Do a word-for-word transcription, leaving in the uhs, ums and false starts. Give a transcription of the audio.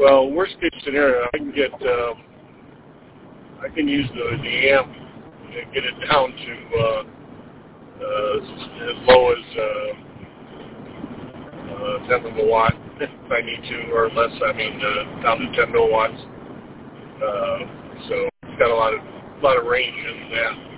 Well, worst case scenario, I can get, um, I can use the, the amp and get it down to uh, uh, as low as uh, uh, tenth of a watt if I need to, or less. I mean, uh, down to ten milliwatts. Uh, so it's got a lot of a lot of range in that.